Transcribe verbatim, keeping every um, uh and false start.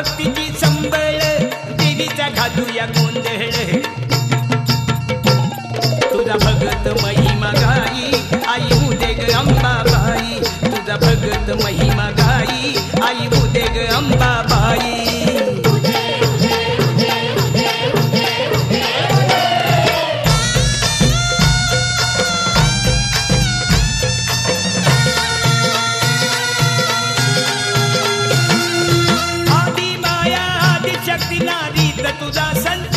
भक्तीची संबळ देवीचा घालूया गोंधळ तुझा भगत महिमा गाई आई उदे ग अंबाबाई तुझा भगत महिमा गाई आई उदे ग अंबाबाई आदि माया आदि शक्ती नारी तुझा संत